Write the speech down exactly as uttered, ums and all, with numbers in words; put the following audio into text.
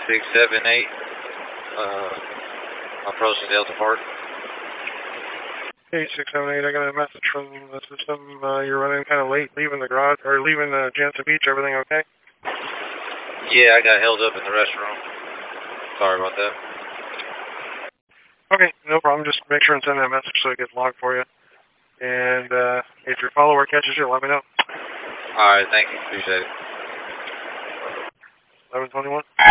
six seven eight, uh, approaching Delta Park. eight six seven eight, I got a message from the system. Uh, you're running kind of late, leaving the garage, or leaving the Jansen Beach. Everything okay? Yeah, I got held up in the restroom. Sorry about that. Okay, no problem. Just make sure and send that message so it gets logged for you. And uh, if your follower catches you, let me know. All right, thank you. Appreciate it. eleven twenty-one.